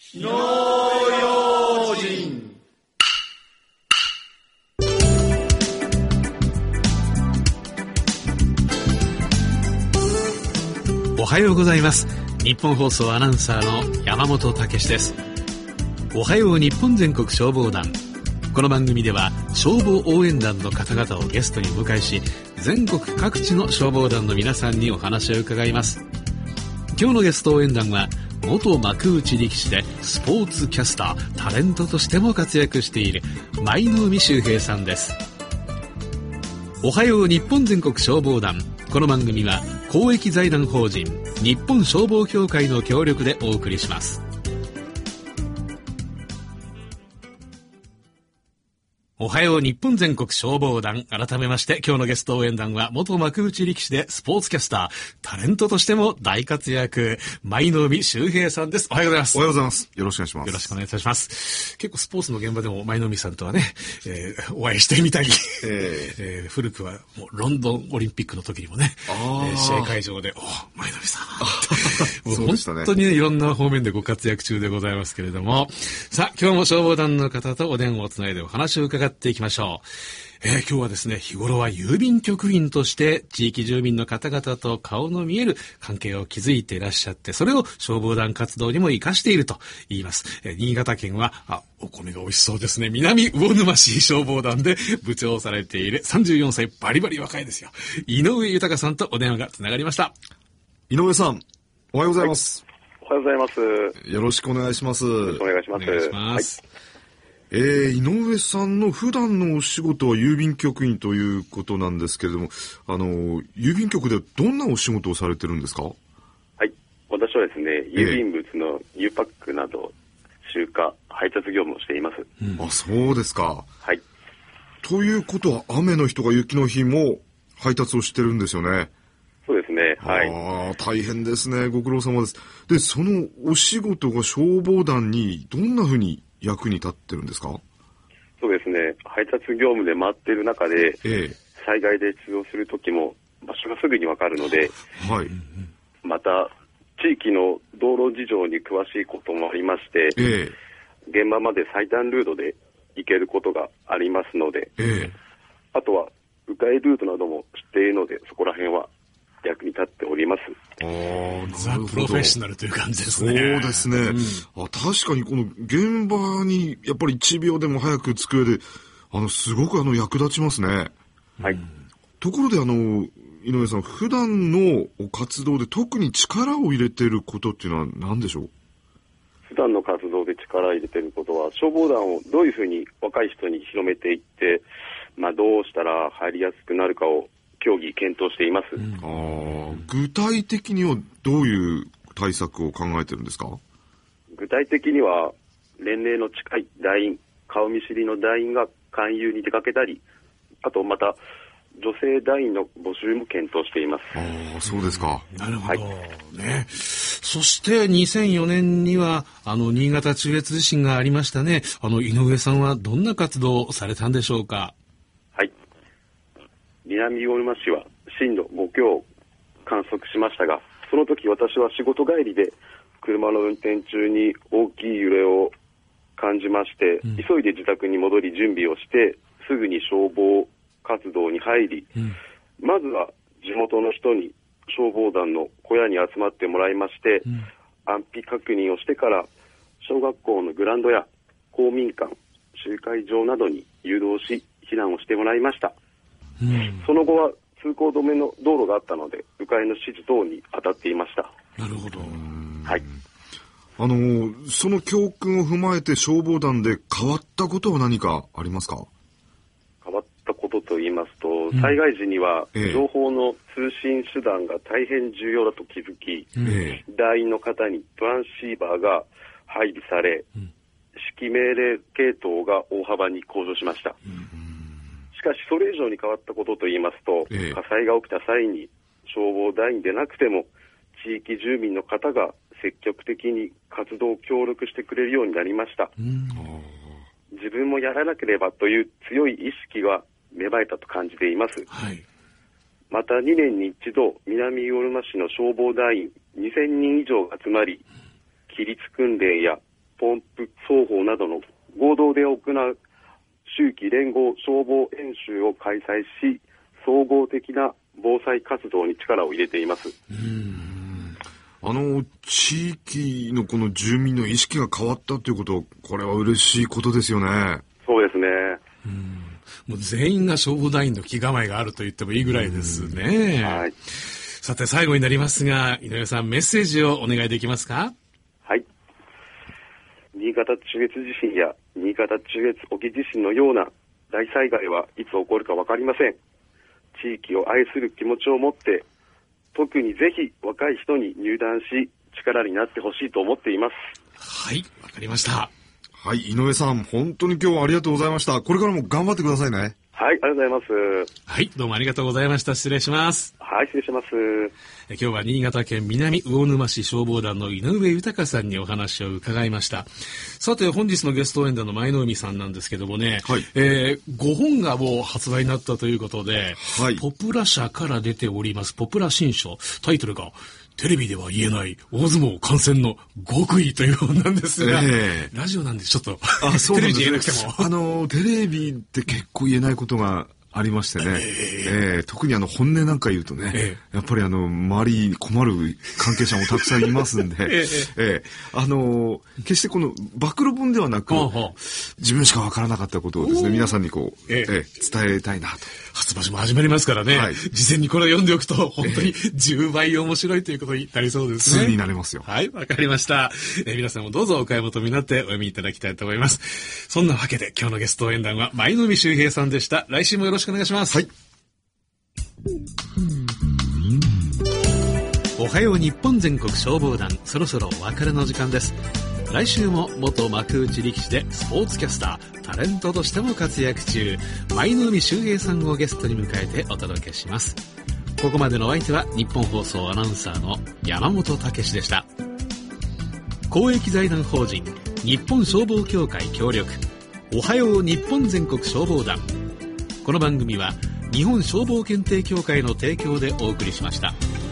火の用心。 おはようございます。日本放送アナウンサーの山本武史です。おはよう日本全国消防団。この番組では消防応援団の方々をゲストにお迎えし、全国各地の消防団の皆さんにお話を伺います。今日のゲスト応援団は元幕内力士でスポーツキャスター、タレントとしても活躍している舞の海秀平さんです。おはよう日本全国消防団。この番組は公益財団法人日本消防協会の協力でお送りします。おはよう日本全国消防団。改めまして今日のゲスト応援団は元幕内力士でスポーツキャスター、タレントとしても大活躍、舞の海秀平さんです。おはようございます。 おはようございます。よろしくお願いします。 よろしくお願いいたします。結構スポーツの現場でも舞の海さんとはね、お会いしてみたり、古くはもうロンドンオリンピックの時にもね、試合会場で舞の海さんもう本当にね、いろんな方面でご活躍中でございますけれども、さあ今日も消防団の方とお電話をつないでお話を伺っていきましょう。今日はですね、日頃は郵便局員として地域住民の方々と顔の見える関係を築いていらっしゃって、それを消防団活動にも生かしていると言います。新潟県はお米が美味しそうですね、南魚沼市消防団で部長をされている34歳、バリバリ若いですよ、井上豊さんとお電話がつながりました。 井上さん、おはようございます。 おはようございます。 よろしくお願いします。 よろしくお願いします。 お願いします。 井上さんの普段のお仕事は郵便局員ということなんですけれども、郵便局でどんなお仕事をされてるんですか？ はい。私はですね、郵便物の U パックなど、集荷、配達業務をしています。 あ、そうですか。 はい。 ということは、雨の日とか雪の日も配達をしてるんですよね。 そうですね。はい。 大変ですね。ご苦労様です。で、そのお仕事が消防団にどんなふうに役に立ってるんですか？ そうですね。配達業務で回っている中で、災害で出動するときも場所がすぐにわかるので、 はい。 また、地域の道路事情に詳しいこともありまして、現場まで最短ルートで行けることがありますので、あとは、迂回ルートなども知っているので、そこら辺は役に立っております。 ザ・プロフェッショナルという感じですね。 そうですね。確かにこの現場にやっぱり1秒でも早く着く上で、すごく役立ちますね。 はい。 ところで井上さん、普段の活動で特に力を入れていることっていうのは何でしょう？ 普段の活動で力を入れていることは、消防団をどういうふうに若い人に広めていって、どうしたら入りやすくなるかを協議検討しています。 具体的にはどういう対策を考えてるんですか？ 具体的には年齢の近い団員、顔見知りの団員が勧誘に出かけたり、あとまた女性団員の募集も検討しています。 そうですか。 なるほど、ね。そして2004年には新潟中越地震がありましたね。井上さんはどんな活動をされたんでしょうか？ はい。南魚沼市は震度5強を観測しましたが、その時私は仕事帰りで車の運転中に大きい揺れを感じまして、急いで自宅に戻り準備をしてすぐに消防活動に入り、まずは地元の人に消防団の小屋に集まってもらいまして、安否確認をしてから小学校のグラウンドや公民館、集会場などに誘導し避難をしてもらいました。その後は通行止めの道路があったので迂回の指示等に当たっていました。 なるほど。 はい。 その教訓を踏まえて消防団で変わったことは何かありますか？ 変わったことと言いますと、災害時には情報の通信手段が大変重要だと気づき、団員の方にトランシーバーが配備され、指揮命令系統が大幅に向上しました。しかしそれ以上に変わったことと言いますと、火災が起きた際に消防団員でなくても地域住民の方が積極的に活動を協力してくれるようになりました。自分もやらなければという強い意識が芽生えたと感じています。また2年に一度南魚沼市の消防団員2000人以上が集まり、規律訓練やポンプ奏法などの合同で行う秋季連合消防演習を開催し、総合的な防災活動に力を入れています。 地域のこの住民の意識が変わったということは、これは嬉しいことですよね。 そうですね。 もう全員が消防団員の気構えがあると言ってもいいぐらいですね。 はい。 さて最後になりますが、井上さんメッセージをお願いできますか？ はい。新潟中越地震や新潟中越沖地震のような大災害はいつ起こるか分かりません。地域を愛する気持ちを持って、特にぜひ若い人に入団し、力になってほしいと思っています。 はい、わかりました。 はい、井上さん、本当に今日はありがとうございました。これからも頑張ってくださいね。 はい、ありがとうございます。 はい、どうもありがとうございました。失礼します。 はい、失礼します。 今日は新潟県南魚沼市消防団の井上豊さんにお話を伺いました。さて本日のゲスト演談の舞の海さんなんですけどもね、 はい、 5本がもう発売になったということで、 はい、 ポプラ社から出ておりますポプラ新書、タイトルがテレビでは言えない大相撲観戦の極意という本なんですが、ラジオなんでちょっとテレビで言えなくてもテレビって結構言えないことがありましてね、特に本音なんか言うとね、やっぱり周りに困る関係者もたくさんいますんで、決してこの暴露本ではなく、自分しかわからなかったことをですね、皆さんに伝えたいなと。 初場所も始まりますからね、はい、事前にこれを読んでおくと本当に10倍面白いということになりそうですね。 通になれますよ。 はい、わかりました。皆さんもどうぞお買い求めになってお読みいただきたいと思います。そんなわけで今日のゲスト応援団は舞の海秀平さんでした。来週もよろしくお願いします。 はい。 おはよう日本全国消防団、そろそろお別れの時間です。来週も元幕内力士でスポーツキャスター、タレントとしても活躍中、舞の海秀平さんをゲストに迎えてお届けします。ここまでのお相手は日本放送アナウンサーの山本武史でした。公益財団法人日本消防協会協力、おはよう日本全国消防団。この番組は日本消防検定協会の提供でお送りしました。